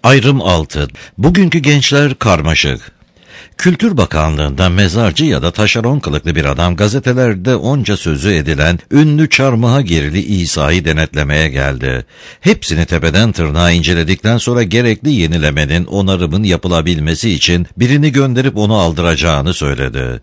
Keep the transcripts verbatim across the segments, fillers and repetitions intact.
Ayrım altı. Bugünkü gençler karmaşık. Kültür Bakanlığı'nda mezarcı ya da taşeron kılıklı bir adam gazetelerde onca sözü edilen ünlü çarmıha gerili İsa'yı denetlemeye geldi. Hepsini tepeden tırnağa inceledikten sonra gerekli yenilemenin, onarımın yapılabilmesi için birini gönderip onu aldıracağını söyledi.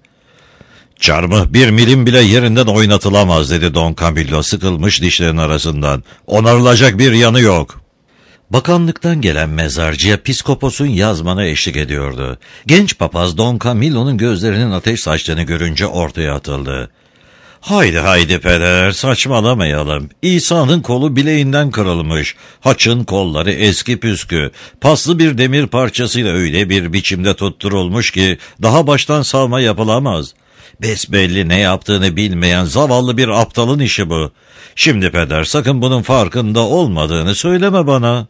"Çarmıh bir milim bile yerinden oynatılamaz," dedi Don Camillo sıkılmış dişlerin arasından. "Onarılacak bir yanı yok." Bakanlıktan gelen mezarcıya piskoposun yazmanı eşlik ediyordu. Genç papaz Don Camillo'nun gözlerinin ateş saçtığını görünce ortaya atıldı. "Haydi haydi peder, saçmalamayalım. İsa'nın kolu bileğinden kırılmış. Haçın kolları eski püskü. Paslı bir demir parçasıyla öyle bir biçimde tutturulmuş ki daha baştan savma yapılamaz. Besbelli ne yaptığını bilmeyen zavallı bir aptalın işi bu. Şimdi peder, sakın bunun farkında olmadığını söyleme bana."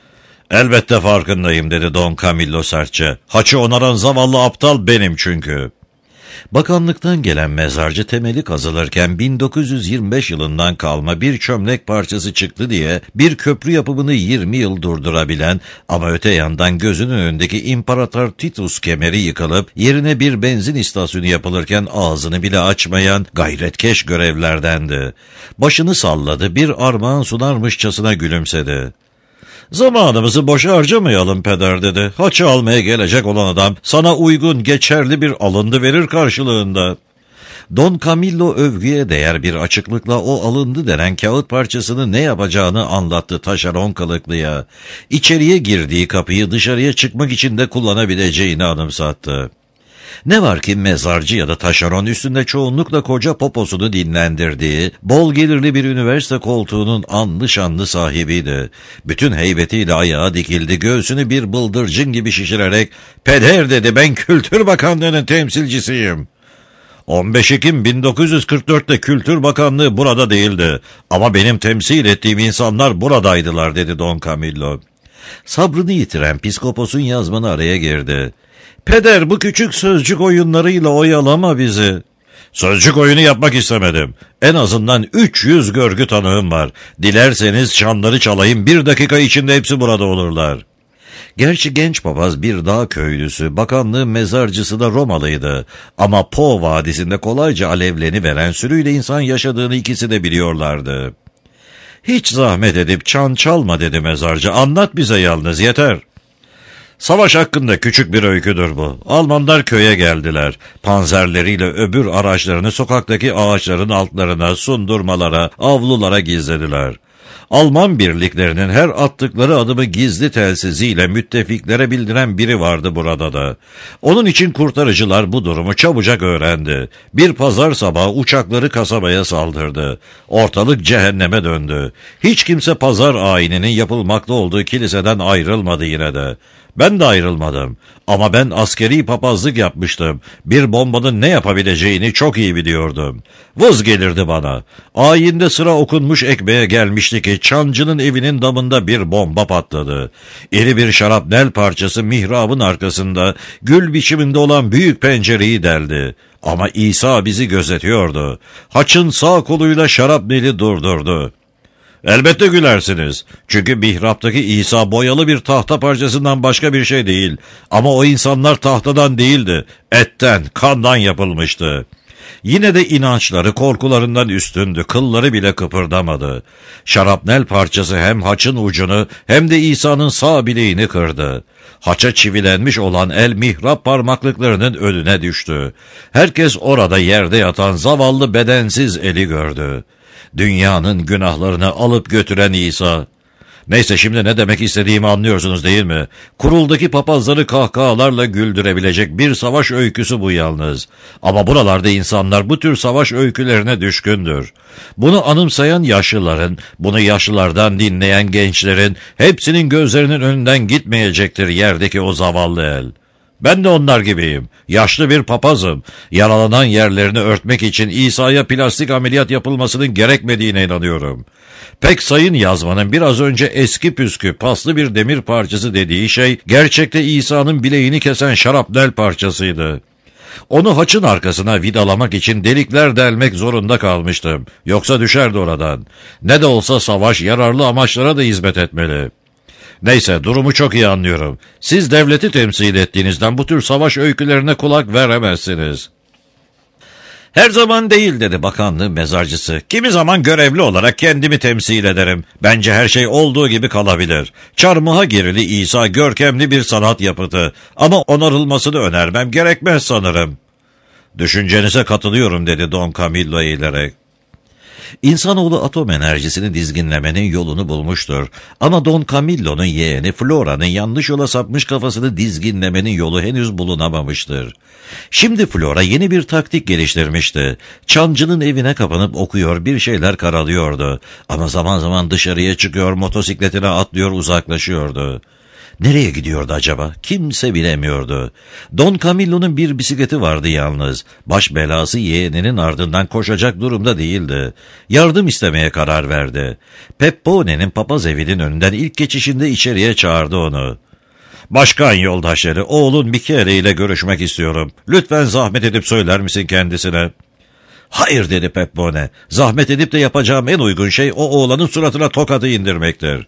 "Elbette farkındayım," dedi Don Camillo sertçe. "Haçı onaran zavallı aptal benim çünkü." Bakanlıktan gelen mezarcı temeli kazılırken bin dokuz yüz yirmi beş yılından kalma bir çömlek parçası çıktı diye bir köprü yapımını yirmi yıl durdurabilen ama öte yandan gözünün önündeki İmparator Titus kemeri yıkılıp yerine bir benzin istasyonu yapılırken ağzını bile açmayan gayretkeş görevlerdendi. Başını salladı, bir armağan sunarmışçasına gülümsedi. "Zamanımızı boşa harcamayalım peder," dedi. "Haçı almaya gelecek olan adam sana uygun, geçerli bir alındı verir karşılığında." Don Camillo övgüye değer bir açıklıkla o alındı denen kağıt parçasını ne yapacağını anlattı taşeron kılıklıya. İçeriye girdiği kapıyı dışarıya çıkmak için de kullanabileceğini anımsattı. Ne var ki mezarcı ya da taşeron üstünde çoğunlukla koca poposunu dinlendirdiği, bol gelirli bir üniversite koltuğunun anlı şanlı sahibiydi. Bütün heybetiyle ayağa dikildi, göğsünü bir bıldırcın gibi şişirerek, "Peder," dedi, "ben Kültür Bakanlığı'nın temsilcisiyim." on beş Ekim bin dokuz yüz kırk dörtte Kültür Bakanlığı burada değildi. Ama benim temsil ettiğim insanlar buradaydılar, dedi Don Camillo. Sabrını yitiren piskoposun yazmanı araya girdi. "Peder, bu küçük sözcük oyunlarıyla oyalama bizi." "Sözcük oyunu yapmak istemedim. En azından üç yüz görgü tanığım var. Dilerseniz çanları çalayım, bir dakika içinde hepsi burada olurlar." Gerçi genç papaz bir dağ köylüsü, bakanlığın mezarcısı da Romalıydı. Ama Po Vadisi'nde kolayca alevleniveren sürüyle insan yaşadığını ikisi de biliyorlardı. "Hiç zahmet edip çan çalma," dedi mezarcı. "Anlat bize yalnız, yeter." "Savaş hakkında küçük bir öyküdür bu. Almanlar köye geldiler. Panzerleriyle öbür araçlarını sokaktaki ağaçların altlarına, sundurmalara, avlulara gizlediler. Alman birliklerinin her attıkları adımı gizli telsiziyle müttefiklere bildiren biri vardı burada da. Onun için kurtarıcılar bu durumu çabucak öğrendi. Bir pazar sabahı uçakları kasabaya saldırdı. Ortalık cehenneme döndü. Hiç kimse pazar ayininin yapılmakta olduğu kiliseden ayrılmadı yine de. Ben de ayrılmadım. Ama ben askeri papazlık yapmıştım. Bir bombanın ne yapabileceğini çok iyi biliyordum. Vız gelirdi bana. Ayinde sıra okunmuş ekmeğe gelmişti ki çancının evinin damında bir bomba patladı. İri bir şarapnel parçası mihrabın arkasında gül biçiminde olan büyük pencereyi deldi. Ama İsa bizi gözetiyordu. Haçın sağ koluyla şarapneli durdurdu. Elbette gülersiniz. Çünkü mihraptaki İsa boyalı bir tahta parçasından başka bir şey değil. Ama o insanlar tahtadan değildi. Etten, kandan yapılmıştı. Yine de inançları korkularından üstündü. Kılları bile kıpırdamadı. Şarapnel parçası hem haçın ucunu hem de İsa'nın sağ bileğini kırdı. Haça çivilenmiş olan el mihrap parmaklıklarının önüne düştü. Herkes orada yerde yatan zavallı bedensiz eli gördü. Dünyanın günahlarını alıp götüren İsa. Neyse, şimdi ne demek istediğimi anlıyorsunuz değil mi? Kuruldaki papazları kahkahalarla güldürebilecek bir savaş öyküsü bu yalnız. Ama buralarda insanlar bu tür savaş öykülerine düşkündür. Bunu anımsayan yaşlıların, bunu yaşlılardan dinleyen gençlerin hepsinin gözlerinin önünden gitmeyecektir yerdeki o zavallı el. Ben de onlar gibiyim. Yaşlı bir papazım. Yaralanan yerlerini örtmek için İsa'ya plastik ameliyat yapılmasının gerekmediğine inanıyorum. Pek sayın yazmanın biraz önce eski püskü paslı bir demir parçası dediği şey gerçekte İsa'nın bileğini kesen şarapnel parçasıydı. Onu haçın arkasına vidalamak için delikler delmek zorunda kalmıştım. Yoksa düşerdi oradan. Ne de olsa savaş yararlı amaçlara da hizmet etmeli. Neyse, durumu çok iyi anlıyorum. Siz devleti temsil ettiğinizden bu tür savaş öykülerine kulak veremezsiniz. Her zaman değil dedi bakanlığın mezarcısı. Kimi zaman görevli olarak kendimi temsil ederim. Bence her şey olduğu gibi kalabilir. Çarmıha gerili İsa görkemli bir sanat yapıtı. Ama onarılmasını önermem gerekmez sanırım. Düşüncenize katılıyorum dedi Don Camillo eğilerek. İnsanoğlu atom enerjisini dizginlemenin yolunu bulmuştur. Ama Don Camillo'nun yeğeni Flora'nın yanlış yola sapmış kafasını dizginlemenin yolu henüz bulunamamıştır. Şimdi Flora yeni bir taktik geliştirmişti. Çamcının evine kapanıp okuyor, bir şeyler karalıyordu. Ama zaman zaman dışarıya çıkıyor, motosikletine atlıyor, uzaklaşıyordu. Nereye gidiyordu acaba? Kimse bilemiyordu. Don Camillo'nun bir bisikleti vardı yalnız. Baş belası yeğeninin ardından koşacak durumda değildi. Yardım istemeye karar verdi. Peppone'nin papaz evinin önünden ilk geçişinde içeriye çağırdı onu. Başkan yoldaşları, oğlun Michele ile görüşmek istiyorum. Lütfen zahmet edip söyler misin kendisine? Hayır dedi Peppone. Zahmet edip de yapacağım en uygun şey o oğlanın suratına tokadı indirmektir.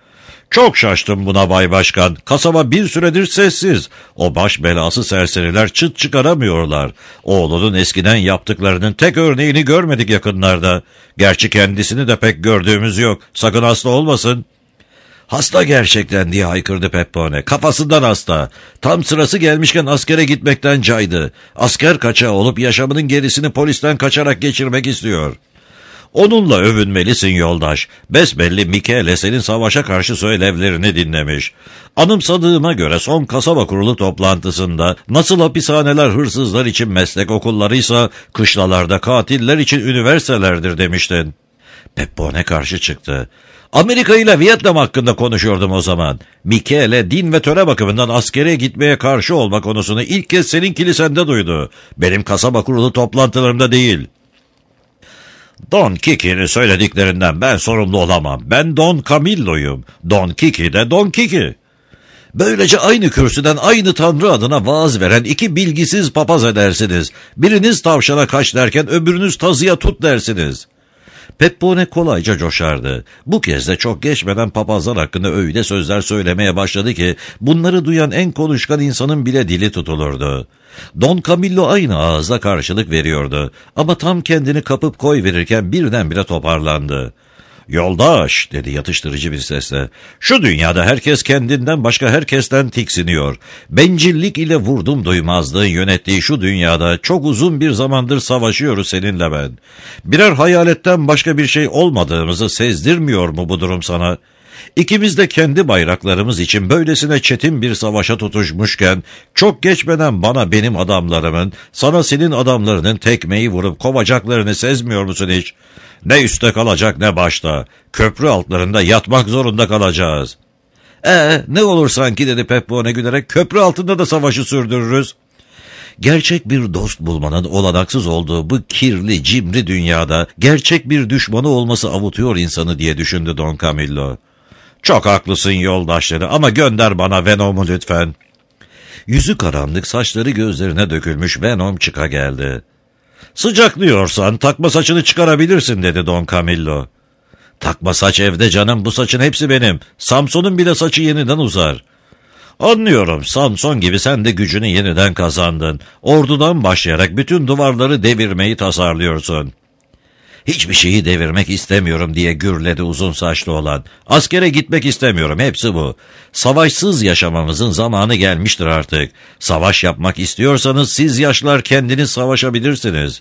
Çok şaştım buna Bay Başkan. Kasaba bir süredir sessiz. O baş belası serseriler çıt çıkaramıyorlar. Oğlunun eskiden yaptıklarının tek örneğini görmedik yakınlarda. Gerçi kendisini de pek gördüğümüz yok. Sakın hasta olmasın. Hasta gerçekten diye haykırdı Peppone. Kafasından hasta. Tam sırası gelmişken askere gitmekten caydı. Asker kaçağı olup yaşamının gerisini polisten kaçarak geçirmek istiyor. Onunla övünmelisin yoldaş. Besbelli Michele senin savaşa karşı söylevlerini dinlemiş. Anımsadığıma göre son kasaba kurulu toplantısında nasıl hapishaneler hırsızlar için meslek okullarıysa kışlalarda katiller için üniversitelerdir demiştin. Peppone karşı çıktı. Amerika ile Vietnam hakkında konuşuyordum o zaman. Michele din ve töre bakımından askere gitmeye karşı olma konusunu ilk kez senin kilisende duydu. Benim kasaba kurulu toplantılarımda değil. Don Kiki'nin söylediklerinden ben sorumlu olamam. Ben Don Camillo'yum. Don Kiki de Don Kiki. Böylece aynı kürsüden aynı tanrı adına vaaz veren iki bilgisiz papaz edersiniz. Biriniz tavşana kaç derken öbürünüz tazıya tut dersiniz. Peppone kolayca coşardı. Bu kez de çok geçmeden papazlar hakkında öyle sözler söylemeye başladı ki bunları duyan en konuşkan insanın bile dili tutulurdu. Don Camillo aynı ağızla karşılık veriyordu ama tam kendini kapıp koy verirken birdenbire toparlandı. Yoldaş dedi yatıştırıcı bir sesle. Şu dünyada herkes kendinden başka herkesten tiksiniyor. Bencillik ile vurdum duymazlığın yönettiği şu dünyada çok uzun bir zamandır savaşıyoruz seninle ben. Birer hayaletten başka bir şey olmadığımızı sezdirmiyor mu bu durum sana? İkimiz de kendi bayraklarımız için böylesine çetin bir savaşa tutuşmuşken çok geçmeden bana benim adamlarımın, sana senin adamlarının tekmeyi vurup kovacaklarını sezmiyor musun hiç? Ne üstte kalacak ne başta. Köprü altlarında yatmak zorunda kalacağız. Ee, ne olur sanki dedi Peppone gülerek, köprü altında da savaşı sürdürürüz. Gerçek bir dost bulmanın olanaksız olduğu bu kirli, cimri dünyada gerçek bir düşmanı olması avutuyor insanı diye düşündü Don Camillo. Çok haklısın yoldaşları ama gönder bana Venom'u lütfen. Yüzü karanlık, saçları gözlerine dökülmüş Venom çıka geldi. Sıcaklıyorsan takma saçını çıkarabilirsin dedi Don Camillo. Takma saç evde canım, bu saçın hepsi benim. Samson'un bile saçı yeniden uzar. Anlıyorum, Samson gibi sen de gücünü yeniden kazandın. Ordudan başlayarak bütün duvarları devirmeyi tasarlıyorsun. Hiçbir şeyi devirmek istemiyorum diye gürledi uzun saçlı olan. Askere gitmek istemiyorum, hepsi bu. Savaşsız yaşamamızın zamanı gelmiştir artık. Savaş yapmak istiyorsanız siz yaşlar kendiniz savaşabilirsiniz.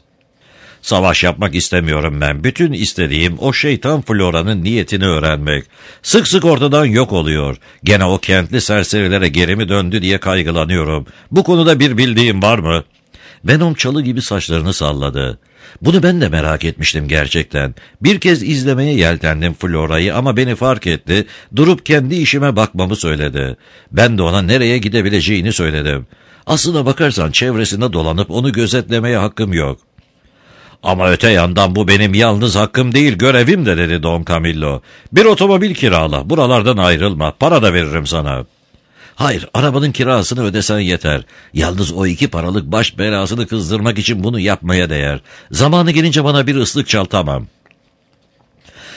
Savaş yapmak istemiyorum ben. Bütün istediğim o şeytan Flora'nın niyetini öğrenmek. Sık sık ortadan yok oluyor. Gene o kentli serserilere geri mi döndü diye kaygılanıyorum. Bu konuda bir bildiğim var mı? Venom çalı gibi saçlarını salladı. Bunu ben de merak etmiştim gerçekten. Bir kez izlemeye yeltendim Flora'yı ama beni fark etti. Durup kendi işime bakmamı söyledi. Ben de ona nereye gidebileceğini söyledim. Aslına bakarsan çevresinde dolanıp onu gözetlemeye hakkım yok. Ama öte yandan bu benim yalnız hakkım değil, görevim de dedi Don Camillo. Bir otomobil kirala, buralardan ayrılma, para da veririm sana. Hayır, arabanın kirasını ödesen yeter. Yalnız o iki paralık baş belasını kızdırmak için bunu yapmaya değer. Zamanı gelince bana bir ıslık çal, tamam.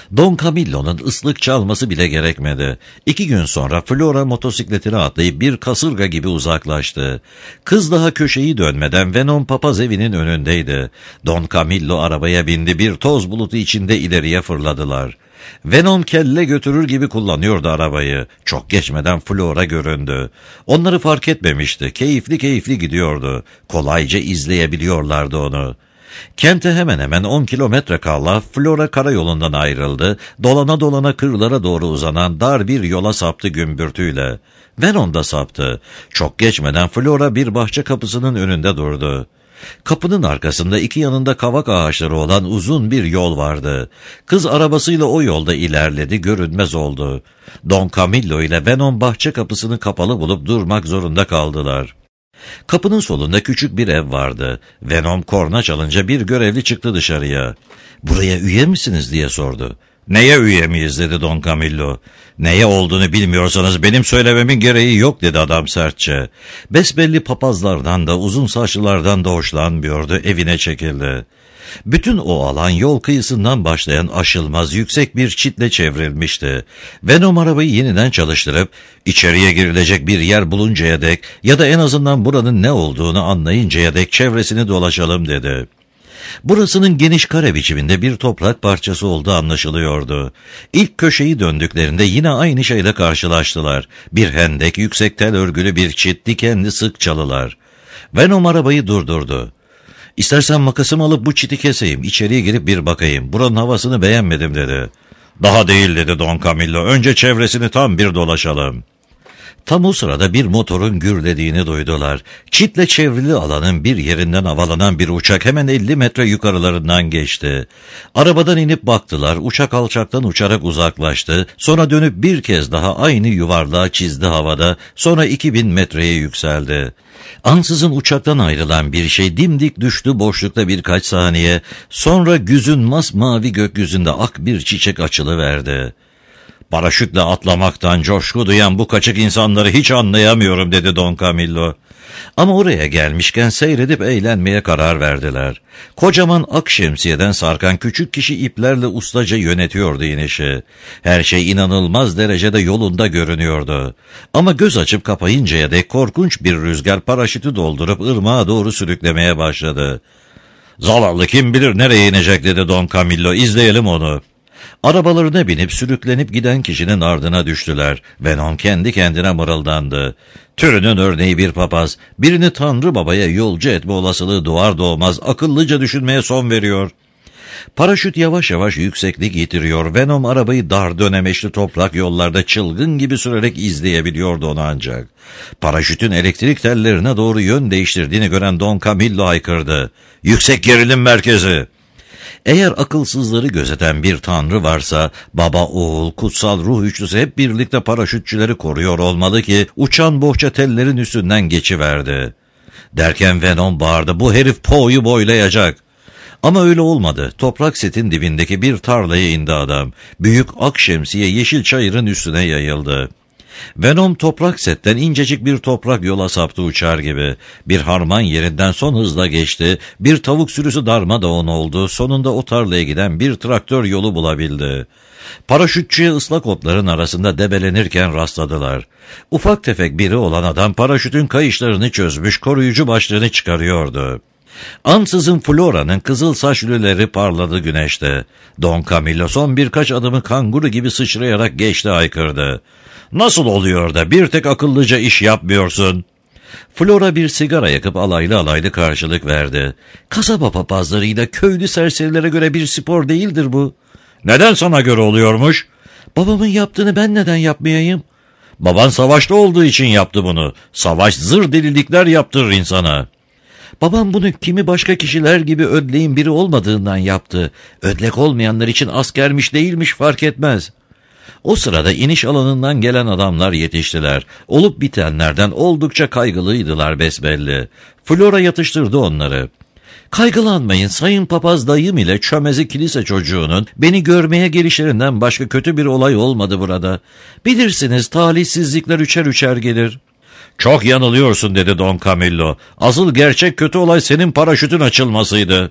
Don Camillo'nun ıslık çalması bile gerekmedi. İki gün sonra Flora motosikletine atlayıp bir kasırga gibi uzaklaştı. Kız daha köşeyi dönmeden Venom papaz evinin önündeydi. Don Camillo arabaya bindi, bir toz bulutu içinde ileriye fırladılar. Venom kelle götürür gibi kullanıyordu arabayı. Çok geçmeden Flora göründü. Onları fark etmemişti. Keyifli keyifli gidiyordu. Kolayca izleyebiliyorlardı onu. Kente hemen hemen on kilometre kala Flora karayolundan ayrıldı. Dolana dolana kırlara doğru uzanan dar bir yola saptı gümbürtüyle. Venom da saptı. Çok geçmeden Flora bir bahçe kapısının önünde durdu. Kapının arkasında iki yanında kavak ağaçları olan uzun bir yol vardı. Kız arabasıyla o yolda ilerledi, görünmez oldu. Don Camillo ile Venom bahçe kapısını kapalı bulup durmak zorunda kaldılar. Kapının solunda küçük bir ev vardı. Venom korna çalınca bir görevli çıktı dışarıya. "Buraya üye misiniz?" diye sordu. "Neye üye miyiz?" dedi Don Camillo. "Neye olduğunu bilmiyorsanız benim söylememin gereği yok," dedi adam sertçe. Besbelli papazlardan da uzun saçlılardan da hoşlanmıyordu, evine çekildi. Bütün o alan yol kıyısından başlayan aşılmaz yüksek bir çitle çevrilmişti. Venom arabayı yeniden çalıştırıp içeriye girilecek bir yer buluncaya dek ya da en azından buranın ne olduğunu anlayıncaya dek çevresini dolaşalım dedi. Burasının geniş kare biçiminde bir toprak parçası olduğu anlaşılıyordu. İlk köşeyi döndüklerinde yine aynı şeyle karşılaştılar. Bir hendek, yüksek tel örgülü bir çit, dikenli sık çalılar. Venom arabayı durdurdu. "İstersen makasımı alıp bu çiti keseyim, içeriye girip bir bakayım. Buranın havasını beğenmedim," dedi. "Daha değil," dedi Don Camillo. "Önce çevresini tam bir dolaşalım." Tam o sırada bir motorun gürlediğini duydular. Çitle çevrili alanın bir yerinden havalanan bir uçak hemen elli metre yukarılarından geçti. Arabadan inip baktılar. Uçak alçaktan uçarak uzaklaştı. Sonra dönüp bir kez daha aynı yuvarlağı çizdi havada. Sonra iki bin metreye yükseldi. Ansızın uçaktan ayrılan bir şey dimdik düştü boşlukta birkaç saniye. Sonra güzün masmavi gökyüzünde ak bir çiçek açılıverdi. "Paraşütle atlamaktan coşku duyan bu kaçık insanları hiç anlayamıyorum," dedi Don Camillo. Ama oraya gelmişken seyredip eğlenmeye karar verdiler. Kocaman ak şemsiyeden sarkan küçük kişi iplerle ustaca yönetiyordu inişi. Her şey inanılmaz derecede yolunda görünüyordu. Ama göz açıp kapayıncaya dek korkunç bir rüzgar paraşütü doldurup ırmağa doğru sürüklemeye başladı. "Zavallı kim bilir nereye inecek," dedi Don Camillo. "İzleyelim onu." Arabalarına binip sürüklenip giden kişinin ardına düştüler. Venom kendi kendine mırıldandı. Türünün örneği bir papaz, birini Tanrı Baba'ya yolcu etme olasılığı doğar doğmaz akıllıca düşünmeye son veriyor. Paraşüt yavaş yavaş yükseklik yitiriyor. Venom arabayı dar dönemeçli toprak yollarda çılgın gibi sürerek izleyebiliyordu onu ancak. Paraşütün elektrik tellerine doğru yön değiştirdiğini gören Don Camillo haykırdı. "Yüksek gerilim merkezi!" Eğer akılsızları gözeten bir tanrı varsa, baba, oğul, kutsal ruh üçlüsü hep birlikte paraşütçüleri koruyor olmalı ki uçan bohça tellerin üstünden geçiverdi. Derken Venom bağırdı, "Bu herif Poe'yu boylayacak." Ama öyle olmadı. Toprak setin dibindeki bir tarlaya indi adam. Büyük ak şemsiye yeşil çayırın üstüne yayıldı. Venom toprak setten incecik bir toprak yola saptı uçar gibi. Bir harman yerinden son hızla geçti. Bir tavuk sürüsü darmadağın oldu. Sonunda o tarlaya giden bir traktör yolu bulabildi. Paraşütçüye ıslak otların arasında debelenirken rastladılar. Ufak tefek biri olan adam paraşütün kayışlarını çözmüş, koruyucu başlığını çıkarıyordu. Ansızın Flora'nın kızıl saç lüleri parladı güneşte. Don Camillo son birkaç adımı kanguru gibi sıçrayarak geçti, haykırdı. "Nasıl oluyor da bir tek akıllıca iş yapmıyorsun?" Flora bir sigara yakıp alaylı alaylı karşılık verdi. "Kasaba papazlarıyla köylü serserilere göre bir spor değildir bu." "Neden sana göre oluyormuş?" "Babamın yaptığını ben neden yapmayayım?" "Baban savaşta olduğu için yaptı bunu. Savaş zır delilikler yaptırır insana." "Babam bunu kimi başka kişiler gibi ödleğin biri olmadığından yaptı. Ödlek olmayanlar için askermiş değilmiş fark etmez." O sırada iniş alanından gelen adamlar yetiştiler. Olup bitenlerden oldukça kaygılıydılar besbelli. Flora yatıştırdı onları. "Kaygılanmayın, sayın papaz dayım ile çömezi kilise çocuğunun beni görmeye gelişlerinden başka kötü bir olay olmadı burada. Bilirsiniz talihsizlikler üçer üçer gelir." "Çok yanılıyorsun," dedi Don Camillo. "Asıl gerçek kötü olay senin paraşütün açılmasıydı."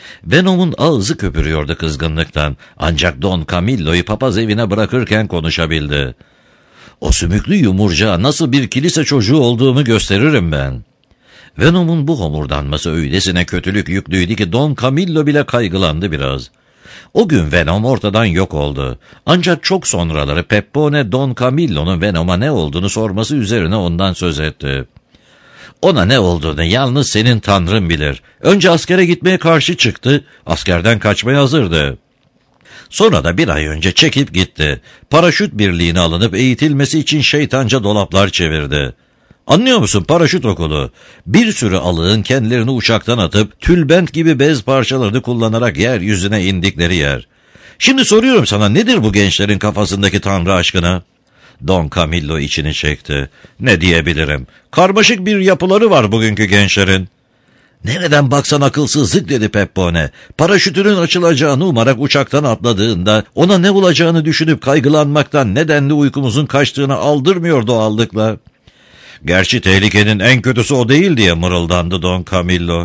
Venom'un ağzı köpürüyordu kızgınlıktan. Ancak Don Camillo'yu papaz evine bırakırken konuşabildi. O sümüklü yumurcağa nasıl bir kilise çocuğu olduğumu gösteririm ben. Venom'un bu homurdanması öylesine kötülük yüklüydü ki Don Camillo bile kaygılandı biraz. O gün Venom ortadan yok oldu. Ancak çok sonraları Peppone Don Camillo'nun Venom'a ne olduğunu sorması üzerine ondan söz etti. Ona ne olduğunu yalnız senin tanrın bilir. Önce askere gitmeye karşı çıktı, askerden kaçmaya hazırdı. Sonra da bir ay önce çekip gitti. Paraşüt birliğine alınıp eğitilmesi için şeytanca dolaplar çevirdi. Anlıyor musun, paraşüt okulu? Bir sürü alığın kendilerini uçaktan atıp tülbent gibi bez parçalarını kullanarak yeryüzüne indikleri yer. Şimdi soruyorum sana, nedir bu gençlerin kafasındaki tanrı aşkına? Don Camillo içini çekti. Ne diyebilirim? Karmaşık bir yapıları var bugünkü gençlerin. Nereden baksan akılsızlık, dedi Peppone. Paraşütünün açılacağını umarak uçaktan atladığında ona ne olacağını düşünüp kaygılanmaktan nedenli uykumuzun kaçtığını aldırmıyor doğallıkla. Gerçi tehlikenin en kötüsü o değil diye mırıldandı Don Camillo.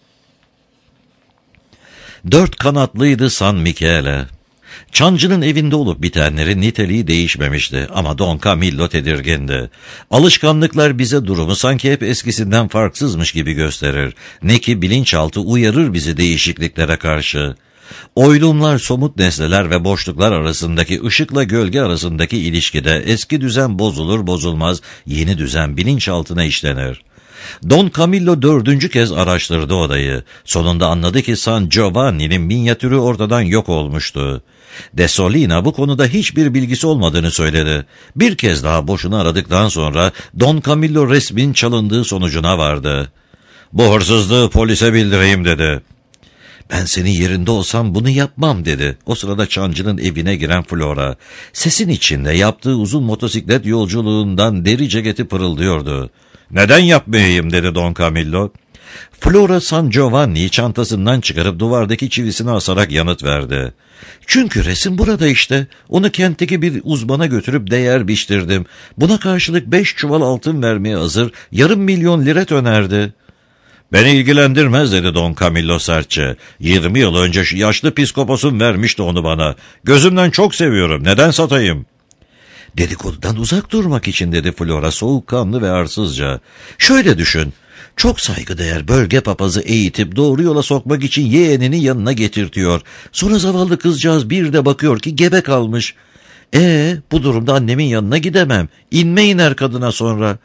Dört kanatlıydı San Michele. Çancının evinde olup bitenlerin niteliği değişmemişti ama Don Camillo tedirgindi. Alışkanlıklar bize durumu sanki hep eskisinden farksızmış gibi gösterir. Ne ki bilinçaltı uyarır bizi değişikliklere karşı. Oylumlar, somut nesneler ve boşluklar arasındaki ışıkla gölge arasındaki ilişkide eski düzen bozulur bozulmaz yeni düzen bilinçaltına işlenir. Don Camillo dördüncü kez araştırdı odayı. Sonunda anladı ki San Giovanni'nin minyatürü ortadan yok olmuştu. Desolina bu konuda hiçbir bilgisi olmadığını söyledi. Bir kez daha boşuna aradıktan sonra Don Camillo resmin çalındığı sonucuna vardı. "Bu hırsızlığı polise bildireyim," dedi. "Ben senin yerinde olsam bunu yapmam," dedi. O sırada çancının evine giren Flora. Sesin içinde yaptığı uzun motosiklet yolculuğundan deri ceketi pırıldıyordu. "Neden yapmayayım?" dedi Don Camillo. Flora San Giovanni'yi çantasından çıkarıp duvardaki çivisine asarak yanıt verdi. "Çünkü resim burada işte. Onu kentteki bir uzmana götürüp değer biçtirdim. Buna karşılık beş çuval altın vermeye hazır, yarım milyon lira önerdi." "Beni ilgilendirmez," dedi Don Camillo sertçe. Yirmi yıl önce şu yaşlı psikoposun vermişti onu bana. Gözümden çok seviyorum. Neden satayım?" "Dedikodudan uzak durmak için," dedi Flora soğukkanlı ve arsızca. "Şöyle düşün. Çok saygıdeğer bölge papazı eğitip doğru yola sokmak için yeğenini yanına getirtiyor. Sonra zavallı kızcağız bir de bakıyor ki gebe kalmış. Ee, bu durumda annemin yanına gidemem. İnme iner kadına sonra.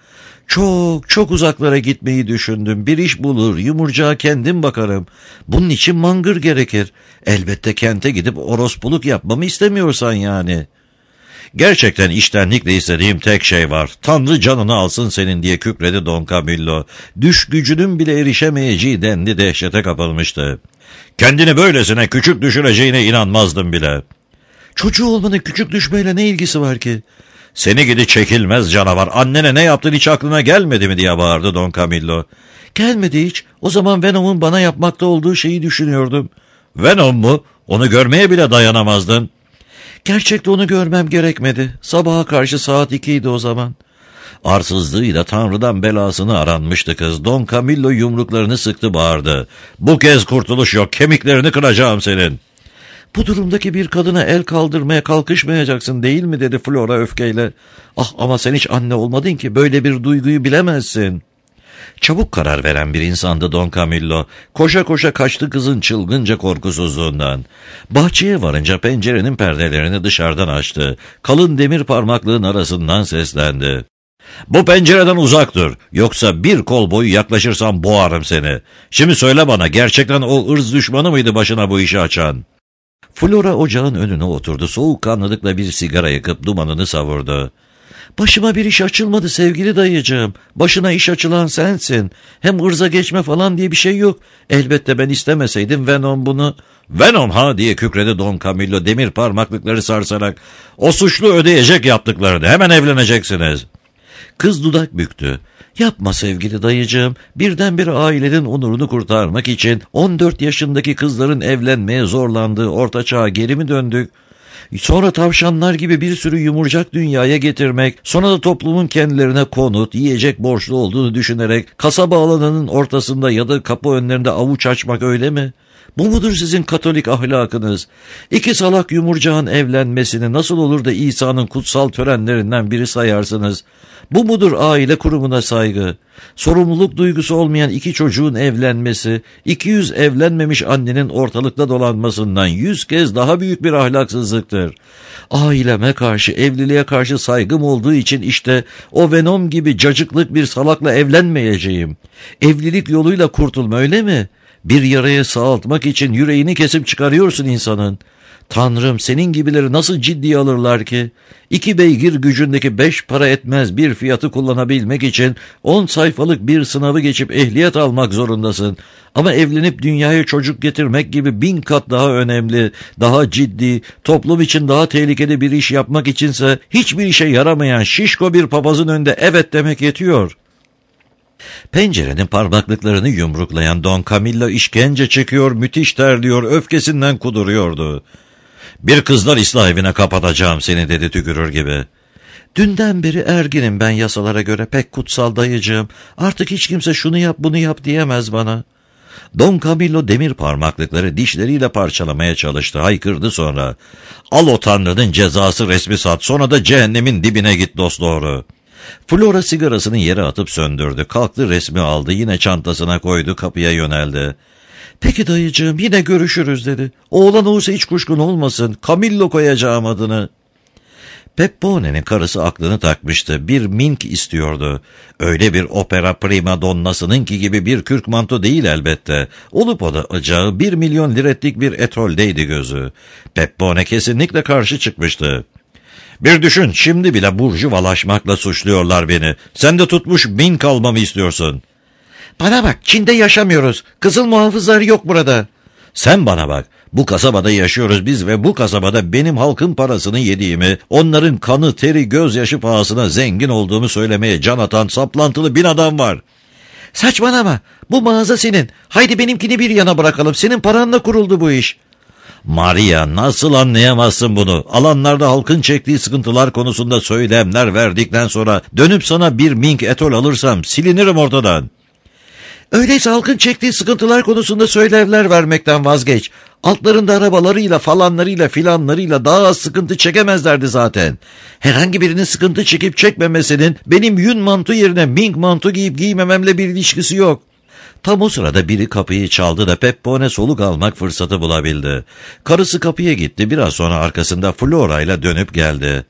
Çok çok uzaklara gitmeyi düşündüm. Bir iş bulur, yumurcağa kendim bakarım. Bunun için mangır gerekir. Elbette kente gidip orospuluk yapmamı istemiyorsan yani." "Gerçekten içtenlikle istediğim tek şey var. Tanrı canını alsın senin," diye kükredi Don Camillo. Düş gücünün bile erişemeyeceği denli dehşete kapılmıştı. "Kendini böylesine küçük düşüreceğine inanmazdım bile." "Çocuğu olmanın küçük düşmeyle ne ilgisi var ki?" "Seni gidi çekilmez canavar. Annene ne yaptın hiç aklına gelmedi mi?" diye bağırdı Don Camillo. "Gelmedi hiç. O zaman Venom'un bana yapmakta olduğu şeyi düşünüyordum." "Venom mu? Onu görmeye bile dayanamazdın." "Gerçekte onu görmem gerekmedi. Sabaha karşı saat ikiydi o zaman." Arsızlığıyla Tanrı'dan belasını aranmıştı kız. Don Camillo yumruklarını sıktı, bağırdı. "Bu kez kurtuluş yok. Kemiklerini kıracağım senin." "Bu durumdaki bir kadına el kaldırmaya kalkışmayacaksın değil mi?" dedi Flora öfkeyle. "Ah, ama sen hiç anne olmadın ki böyle bir duyguyu bilemezsin." Çabuk karar veren bir insandı Don Camillo. Koşa koşa kaçtı kızın çılgınca korkusuzluğundan. Bahçeye varınca pencerenin perdelerini dışarıdan açtı. Kalın demir parmaklığın arasından seslendi. "Bu pencereden uzak dur. Yoksa bir kol boyu yaklaşırsam boğarım seni. Şimdi söyle bana, gerçekten o ırz düşmanı mıydı başına bu işi açan?" Flora ocağın önüne oturdu. Soğukkanlılıkla bir sigara yakıp dumanını savurdu. "Başıma bir iş açılmadı sevgili dayıcığım. Başına iş açılan sensin. Hem ırza geçme falan diye bir şey yok. Elbette ben istemeseydim Venom bunu..." "Venom ha?" diye kükredi Don Camillo demir parmaklıkları sarsarak. "O suçlu ödeyecek yaptıklarını. Hemen evleneceksiniz." Kız dudak büktü. "Yapma sevgili dayıcığım. Birdenbire ailenin onurunu kurtarmak için on dört yaşındaki kızların evlenmeye zorlandığı orta çağa geri mi döndük? Sonra tavşanlar gibi bir sürü yumurcak dünyaya getirmek, sonra da toplumun kendilerine konut, yiyecek borçlu olduğunu düşünerek kasaba alanının ortasında ya da kapı önlerinde avuç açmak, öyle mi? Bu mudur sizin Katolik ahlakınız? İki salak yumurcağın evlenmesini nasıl olur da İsa'nın kutsal törenlerinden biri sayarsınız? Bu mudur aile kurumuna saygı? Sorumluluk duygusu olmayan iki çocuğun evlenmesi, iki yüz evlenmemiş annenin ortalıkta dolanmasından yüz kez daha büyük bir ahlaksızlıktır. Aileme karşı, evliliğe karşı saygım olduğu için işte o Venom gibi cacıklık bir salakla evlenmeyeceğim. Evlilik yoluyla kurtulma, öyle mi? Bir yarayı sağaltmak için yüreğini kesip çıkarıyorsun insanın. Tanrım, senin gibileri nasıl ciddiye alırlar ki? İki beygir gücündeki beş para etmez bir fiyatı kullanabilmek için on sayfalık bir sınavı geçip ehliyet almak zorundasın. Ama evlenip dünyaya çocuk getirmek gibi bin kat daha önemli, daha ciddi, toplum için daha tehlikeli bir iş yapmak içinse hiçbir işe yaramayan şişko bir papazın önünde evet demek yetiyor. Pencerenin parmaklıklarını yumruklayan Don Camillo işkence çekiyor, müthiş terliyor, öfkesinden kuduruyordu. "Bir kızlar ıslah evine kapatacağım seni," dedi tükürür gibi. "Dünden beri erginim ben yasalara göre, pek kutsal dayıcığım. Artık hiç kimse şunu yap bunu yap diyemez bana." Don Camillo demir parmaklıkları dişleriyle parçalamaya çalıştı, haykırdı sonra. "Al o tanrının cezası resmi sat, sonra da cehennemin dibine git dosdoğru." Flora sigarasını yere atıp söndürdü, kalktı, resmi aldı, yine çantasına koydu, kapıya yöneldi. "Peki dayıcığım, yine görüşürüz," dedi. "Oğlan olursa hiç kuşkun olmasın, Camillo koyacağım adını." Peppone'nin karısı aklını takmıştı. Bir mink istiyordu. Öyle bir opera prima donnasınınki gibi bir kürk manto değil elbette. Olup olacağı bir milyon liretlik bir etoldeydi gözü. Peppone kesinlikle karşı çıkmıştı. "Bir düşün, şimdi bile burjuvalaşmakla suçluyorlar beni. Sen de tutmuş mink almamı istiyorsun." "Bana bak, Çin'de yaşamıyoruz. Kızıl muhafızları yok burada." "Sen bana bak. Bu kasabada yaşıyoruz biz ve bu kasabada benim halkın parasını yediğimi, onların kanı, teri, gözyaşı pahasına zengin olduğumu söylemeye can atan saplantılı bin adam var." "Saçmalama. Bu mağaza senin. Haydi benimkini bir yana bırakalım. Senin paranla kuruldu bu iş." "Maria, nasıl anlayamazsın bunu? Alanlarda halkın çektiği sıkıntılar konusunda söylemler verdikten sonra dönüp sana bir mink etol alırsam silinirim ortadan." "Öyleyse halkın çektiği sıkıntılar konusunda söylevler vermekten vazgeç. Altlarında arabalarıyla falanlarıyla filanlarıyla daha az sıkıntı çekemezlerdi zaten. Herhangi birinin sıkıntı çekip çekmemesinin benim yün mantu yerine mink mantu giyip giymememle bir ilişkisi yok." Tam o sırada biri kapıyı çaldı da Peppone soluk almak fırsatı bulabildi. Karısı kapıya gitti, biraz sonra arkasında Flora ile dönüp geldi.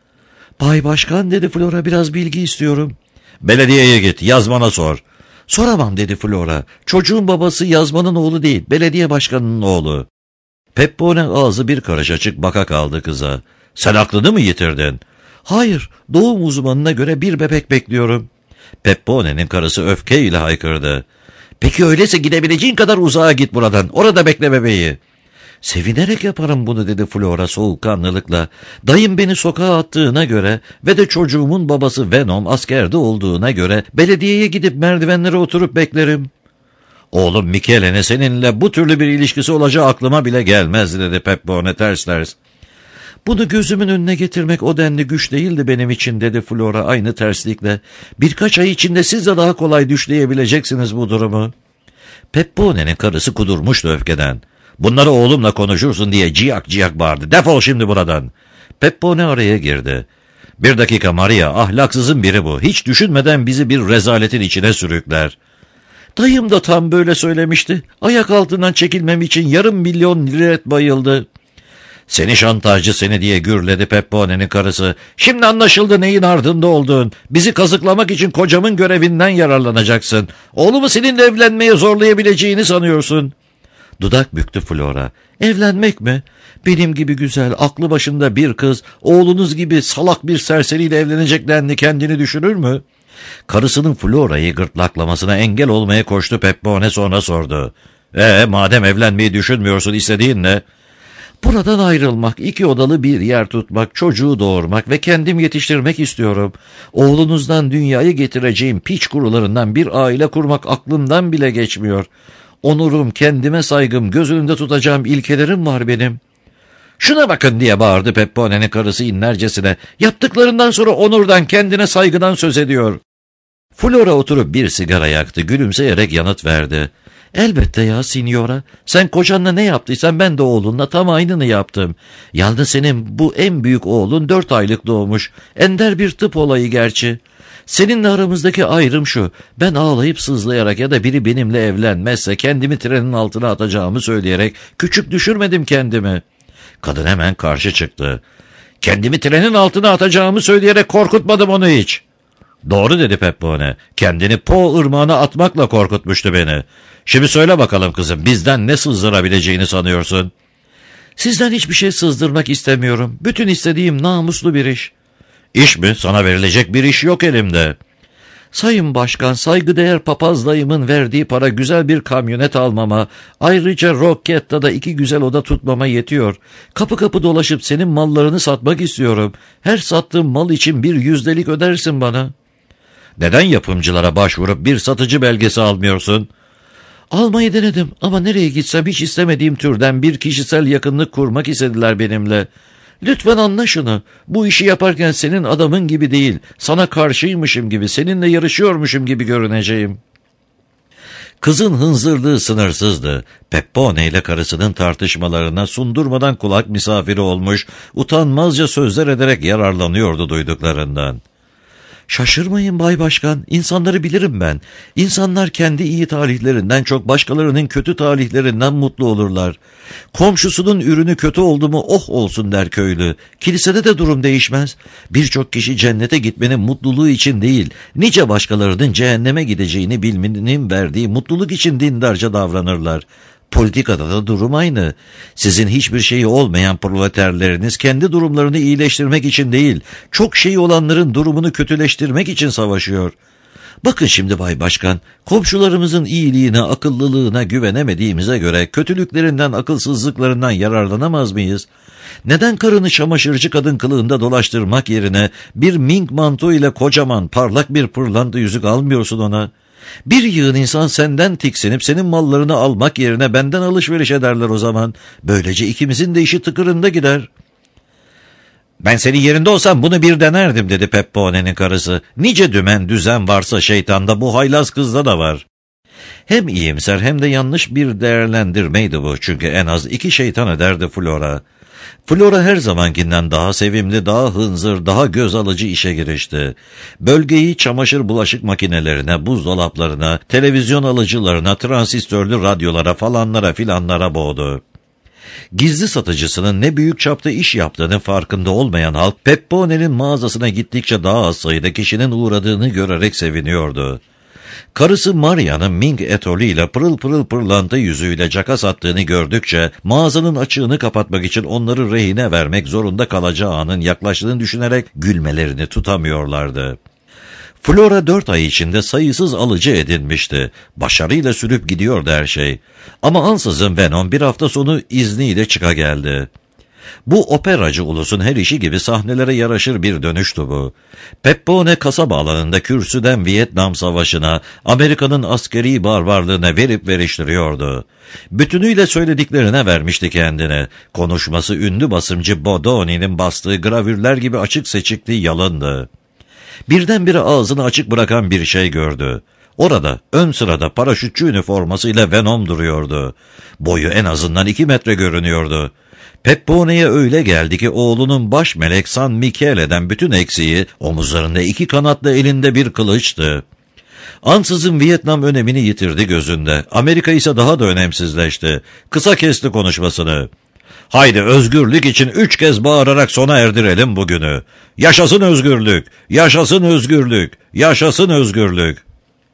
"Bay Başkan," dedi Flora, "biraz bilgi istiyorum." "Belediyeye git, yazmana sor." "Soramam," dedi Flora. "Çocuğun babası yazmanın oğlu değil, belediye başkanının oğlu." Peppone ağzı bir karış açık baka kaldı kıza. "Sen aklını mı yitirdin?" "Hayır, doğum uzmanına göre bir bebek bekliyorum." Peppone'nin karısı öfkeyle haykırdı. "Peki öyleyse gidebileceğin kadar uzağa git buradan, orada bekle bebeği." "Sevinerek yaparım bunu," dedi Flora soğukkanlılıkla. "Dayım beni sokağa attığına göre ve de çocuğumun babası Venom askerde olduğuna göre belediyeye gidip merdivenlere oturup beklerim." "Oğlum Michele'ne seninle bu türlü bir ilişkisi olacağı aklıma bile gelmez," dedi Peppone ters ters. "Bunu gözümün önüne getirmek o denli güç değildi benim için," dedi Flora aynı terslikle. "Birkaç ay içinde siz de daha kolay düşleyebileceksiniz bu durumu." Peppone'nin karısı kudurmuştu öfkeden. "Bunları oğlumla konuşursun diye ciyak ciyak bağırdı. Defol şimdi buradan." Peppone araya girdi. "Bir dakika Maria, ahlaksızın biri bu. Hiç düşünmeden bizi bir rezaletin içine sürükler." "Dayım da tam böyle söylemişti. Ayak altından çekilmem için yarım milyon liret bayıldı." "Seni şantajcı seni," diye gürledi Peppone'nin karısı. "Şimdi anlaşıldı neyin ardında olduğun. Bizi kazıklamak için kocamın görevinden yararlanacaksın. Oğlumu seninle evlenmeye zorlayabileceğini sanıyorsun." Dudak büktü Flora. "Evlenmek mi? Benim gibi güzel, aklı başında bir kız, oğlunuz gibi salak bir serseriyle evlenecek denli kendini düşünür mü?" Karısının Flora'yı gırtlaklamasına engel olmaya koştu Peppone, sonra sordu. "Ee, madem evlenmeyi düşünmüyorsun, istediğin ne?" "Buradan ayrılmak, iki odalı bir yer tutmak, çocuğu doğurmak ve kendim yetiştirmek istiyorum. Oğlunuzdan dünyayı getireceğim piç kurularından bir aile kurmak aklımdan bile geçmiyor. Onurum, kendime saygım, göz önünde tutacağım ilkelerim var benim." "Şuna bakın," diye bağırdı Peppone'nin karısı inlercesine. "Yaptıklarından sonra onurdan, kendine saygıdan söz ediyor." Flora oturup bir sigara yaktı, gülümseyerek yanıt verdi. Elbette ya signora. Sen kocanla ne yaptıysan ben de oğlunla tam aynını yaptım. Yalnız senin bu en büyük oğlun dört aylık doğmuş. Ender bir tıp olayı gerçi. Seninle aramızdaki ayrım şu. Ben ağlayıp sızlayarak ya da biri benimle evlenmezse kendimi trenin altına atacağımı söyleyerek küçük düşürmedim kendimi. Kadın hemen karşı çıktı. Kendimi trenin altına atacağımı söyleyerek korkutmadım onu hiç. Doğru dedi Peppone. Kendini Po ırmağına atmakla korkutmuştu beni. Şimdi söyle bakalım kızım, bizden ne sızdırabileceğini sanıyorsun? Sizden hiçbir şey sızdırmak istemiyorum. Bütün istediğim namuslu bir iş. İş mi? Sana verilecek bir iş yok elimde. Sayın Başkan, saygıdeğer papaz dayımın verdiği para güzel bir kamyonet almama, ayrıca Rocketta'da iki güzel oda tutmama yetiyor. Kapı kapı dolaşıp senin mallarını satmak istiyorum. Her sattığım mal için bir yüzdelik ödersin bana. Neden yapımcılara başvurup bir satıcı belgesi almıyorsun? Almayı denedim ama nereye gitsem hiç istemediğim türden bir kişisel yakınlık kurmak istediler benimle. Lütfen anla şunu. Bu işi yaparken senin adamın gibi değil, sana karşıymışım gibi, seninle yarışıyormuşum gibi görüneceğim. Kızın hınzırlığı sınırsızdı. Peppone ile karısının tartışmalarına sundurmadan kulak misafiri olmuş, utanmazca sözler ederek yararlanıyordu duyduklarından. Şaşırmayın Bay Başkan, insanları bilirim ben. İnsanlar kendi iyi talihlerinden çok başkalarının kötü talihlerinden mutlu olurlar. Komşusunun ürünü kötü oldu mu oh olsun der köylü. Kilisede de durum değişmez. Birçok kişi cennete gitmenin mutluluğu için değil, nice başkalarının cehenneme gideceğini bilmenin verdiği mutluluk için dindarca davranırlar. Politikada da durum aynı. Sizin hiçbir şeyi olmayan proleterleriniz kendi durumlarını iyileştirmek için değil, çok şeyi olanların durumunu kötüleştirmek için savaşıyor. Bakın şimdi Bay Başkan, komşularımızın iyiliğine, akıllılığına güvenemediğimize göre kötülüklerinden, akılsızlıklarından yararlanamaz mıyız? Neden karını çamaşırcı kadın kılığında dolaştırmak yerine bir mink manto ile kocaman parlak bir pırlanta yüzük almıyorsun ona? Bir yığın insan senden tiksinip senin mallarını almak yerine benden alışveriş ederler o zaman. Böylece ikimizin de işi tıkırında gider. Ben senin yerinde olsam bunu bir denerdim dedi Peppone'nin karısı. Nice dümen düzen varsa şeytanda bu haylaz kızda da var. Hem iyimser hem de yanlış bir değerlendirmeydi bu. Çünkü en az iki şeytan ederdi Flora. Flora her zamankinden daha sevimli, daha hınzır, daha göz alıcı işe girişti. Bölgeyi çamaşır bulaşık makinelerine, buzdolaplarına, televizyon alıcılarına, transistörlü radyolara falanlara filanlara boğdu. Gizli satıcısının ne büyük çapta iş yaptığının farkında olmayan halk, Peppone'nin mağazasına gittikçe daha az sayıda kişinin uğradığını görerek seviniyordu. Karısı Maria'nın mink etolüyle pırıl pırıl pırlanta yüzüyle caka sattığını gördükçe mağazanın açığını kapatmak için onları rehine vermek zorunda kalacağı anın yaklaştığını düşünerek gülmelerini tutamıyorlardı. Flora dört ay içinde sayısız alıcı edinmişti. Başarıyla sürüp gidiyordu her şey. Ama ansızın Venom bir hafta sonu izniyle çıka geldi. Bu operacı ulusun her işi gibi sahnelere yaraşır bir dönüştü bu. Peppone kasaba alanında kürsüden Vietnam Savaşı'na, Amerika'nın askeri barbarlığına verip veriştiriyordu. Bütünüyle söylediklerine vermişti kendine. Konuşması ünlü basımcı Bodoni'nin bastığı gravürler gibi açık seçikti, yalındı. Birdenbire ağzını açık bırakan bir şey gördü. Orada ön sırada paraşütçü üniformasıyla Venom duruyordu. Boyu en azından iki metre görünüyordu. Peppone'ye öyle geldi ki oğlunun baş melek San Michele'den bütün eksiği omuzlarında iki kanatlı elinde bir kılıçtı. Ansızın Vietnam önemini yitirdi gözünde. Amerika ise daha da önemsizleşti. Kısa kesti konuşmasını. Haydi özgürlük için üç kez bağırarak sona erdirelim bugünü. Yaşasın özgürlük, yaşasın özgürlük, yaşasın özgürlük.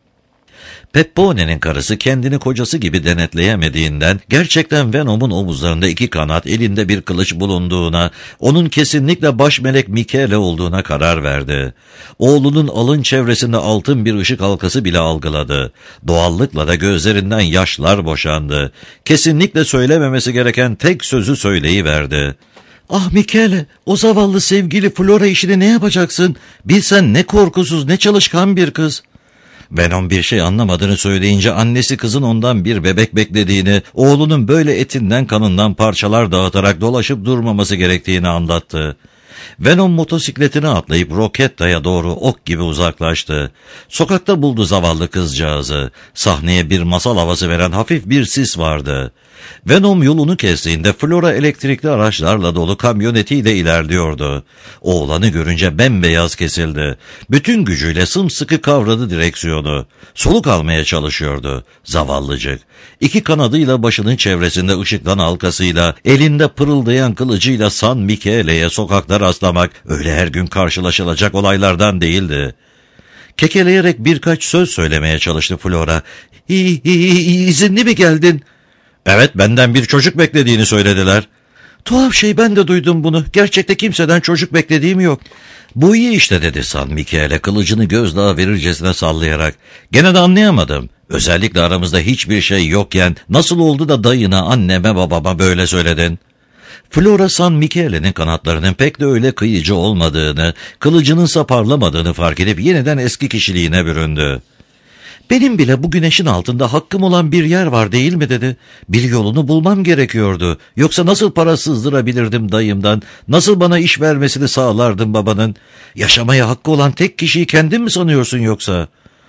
Peppone'nin karısı kendini kocası gibi denetleyemediğinden gerçekten Venom'un omuzlarında iki kanat, elinde bir kılıç bulunduğuna, onun kesinlikle baş melek Michele olduğuna karar verdi. Oğlunun alın çevresinde altın bir ışık halkası bile algıladı. Doğallıkla da gözlerinden yaşlar boşandı. Kesinlikle söylememesi gereken tek sözü söyleyiverdi. Ah Michele, o zavallı sevgili Flora işini ne yapacaksın? Bilsen ne korkusuz, ne çalışkan bir kız. Venom bir şey anlamadığını söyleyince annesi kızın ondan bir bebek beklediğini, oğlunun böyle etinden kanından parçalar dağıtarak dolaşıp durmaması gerektiğini anlattı. Venom motosikletine atlayıp Roketta'ya doğru ok gibi uzaklaştı. Sokakta buldu zavallı kızcağızı. Sahneye bir masal havası veren hafif bir sis vardı. Venom yolunu kestiğinde Flora elektrikli araçlarla dolu kamyonetiyle ilerliyordu. Oğlanı görünce bembeyaz kesildi. Bütün gücüyle sımsıkı kavradı direksiyonu. Soluk almaya çalışıyordu. Zavallıcık. İki kanadıyla başının çevresinde ışıklan halkasıyla, elinde pırıldayan kılıcıyla San Michele'ye sokakta rastlamak öyle her gün karşılaşılacak olaylardan değildi. Kekeleyerek birkaç söz söylemeye çalıştı Flora. İ- İ- izinli mi geldin? Evet, benden bir çocuk beklediğini söylediler. Tuhaf şey, ben de duydum bunu. Gerçekte kimseden çocuk beklediğim yok. Bu iyi işte dedi San Michele kılıcını gözdağı verircesine sallayarak. Gene de anlayamadım. Özellikle aramızda hiçbir şey yokken nasıl oldu da dayına, anneme, babama böyle söyledin? Flora San Michele'nin kanatlarının pek de öyle kıyıcı olmadığını, kılıcınınsa parlamadığını fark edip yeniden eski kişiliğine büründü. Benim bile bu güneşin altında hakkım olan bir yer var değil mi dedi. Bir yolunu bulmam gerekiyordu. Yoksa nasıl para sızdırabilirdim dayımdan? Nasıl bana iş vermesini sağlardım babanın? Yaşamaya hakkı olan tek kişiyi kendin mi sanıyorsun yoksa?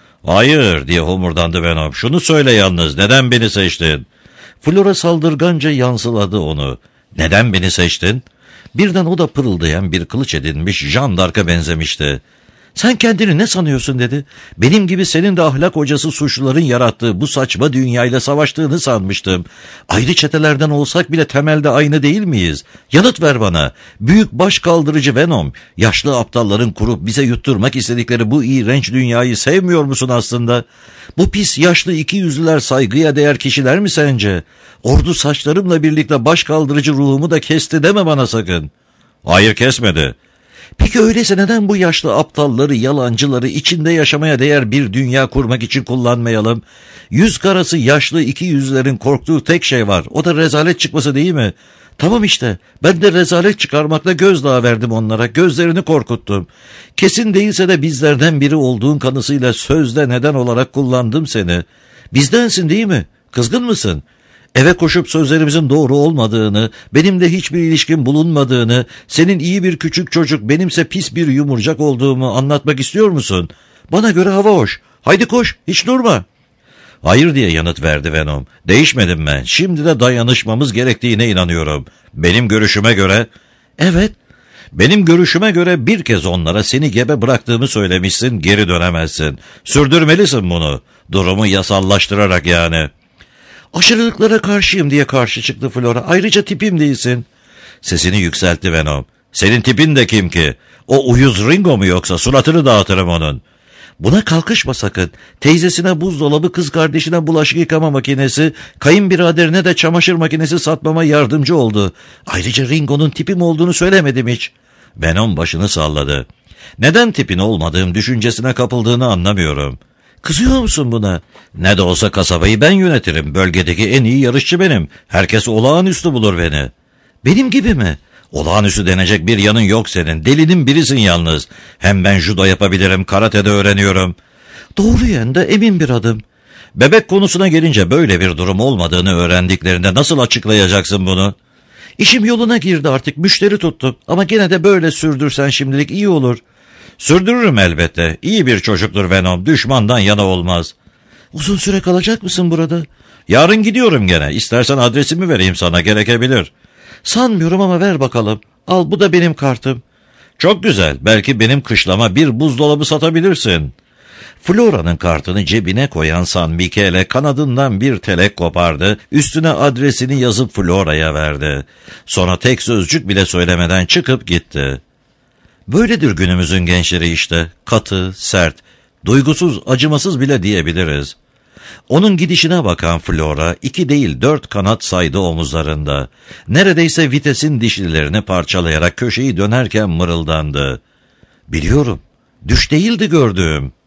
Hayır diye homurdandı Venom. Şunu söyle yalnız, neden beni seçtin? Flora saldırganca yansıladı onu. Neden beni seçtin? Birden o da pırıldayan bir kılıç edinmiş Jeanne d'Arc'a benzemişti. Sen kendini ne sanıyorsun dedi. Benim gibi senin de ahlak hocası suçluların yarattığı bu saçma dünyayla savaştığını sanmıştım. Ayrı çetelerden olsak bile temelde aynı değil miyiz? Yanıt ver bana. Büyük baş kaldırıcı Venom. Yaşlı aptalların kurup bize yutturmak istedikleri bu iğrenç dünyayı sevmiyor musun aslında? Bu pis yaşlı iki yüzlüler saygıya değer kişiler mi sence? Ordu saçlarımla birlikte baş kaldırıcı ruhumu da kesti deme bana sakın. Hayır, kesmedi. Peki öyleyse neden bu yaşlı aptalları, yalancıları içinde yaşamaya değer bir dünya kurmak için kullanmayalım? Yüz karası yaşlı iki yüzlerin korktuğu tek şey var. O da rezalet çıkması değil mi? Tamam işte, ben de rezalet çıkarmakla gözdağı verdim onlara, gözlerini korkuttum. Kesin değilse de bizlerden biri olduğun kanısıyla sözde neden olarak kullandım seni. Bizdensin değil mi? Kızgın mısın? Eve koşup sözlerimizin doğru olmadığını, benimle hiçbir ilişkin bulunmadığını, senin iyi bir küçük çocuk, benimse pis bir yumurcak olduğumu anlatmak istiyor musun? Bana göre hava hoş. Haydi koş, hiç durma. Hayır diye yanıt verdi Venom. Değişmedim ben. Şimdi de dayanışmamız gerektiğine inanıyorum. Benim görüşüme göre... Evet. Benim görüşüme göre bir kez onlara seni gebe bıraktığımı söylemişsin, geri dönemezsin. Sürdürmelisin bunu. Durumu yasallaştırarak yani. Aşırılıklara karşıyım diye karşı çıktı Flora. Ayrıca tipim değilsin. Sesini yükseltti Venom. Senin tipin de kim ki? O uyuz Ringo mu yoksa? Suratını dağıtırım onun. Buna kalkışma sakın. Teyzesine buzdolabı, kız kardeşine bulaşık yıkama makinesi, kayınbiraderine de çamaşır makinesi satmama yardımcı oldu. Ayrıca Ringo'nun tipim olduğunu söylemedim hiç. Venom başını salladı. Neden tipin olmadığım düşüncesine kapıldığını anlamıyorum. Kızıyor musun buna? Ne de olsa kasabayı ben yönetirim. Bölgedeki en iyi yarışçı benim. Herkes olağanüstü bulur beni. Benim gibi mi? Olağanüstü denecek bir yanın yok senin. Delinin birisin yalnız. Hem ben judo yapabilirim, karatede öğreniyorum. Doğru yönde emin bir adım. Bebek konusuna gelince böyle bir durum olmadığını öğrendiklerinde nasıl açıklayacaksın bunu? İşim yoluna girdi artık, müşteri tuttum. Ama gene de böyle sürdürsen şimdilik iyi olur. Sürdürürüm elbette. İyi bir çocuktur Venom. Düşmandan yana olmaz. Uzun süre kalacak mısın burada? Yarın gidiyorum gene. İstersen adresimi vereyim sana, gerekebilir. Sanmıyorum ama ver bakalım. Al, bu da benim kartım. Çok güzel. Belki benim kışlama bir buzdolabı satabilirsin. Flora'nın kartını cebine koyan San Michele kanadından bir telek kopardı. Üstüne adresini yazıp Flora'ya verdi. Sonra tek sözcük bile söylemeden çıkıp gitti. Böyledir günümüzün gençleri işte. Katı, sert, duygusuz, acımasız bile diyebiliriz. Onun gidişine bakan Flora iki değil dört kanat saydı omuzlarında. Neredeyse vitesin dişlilerini parçalayarak köşeyi dönerken mırıldandı. Biliyorum, düş değildi gördüğüm.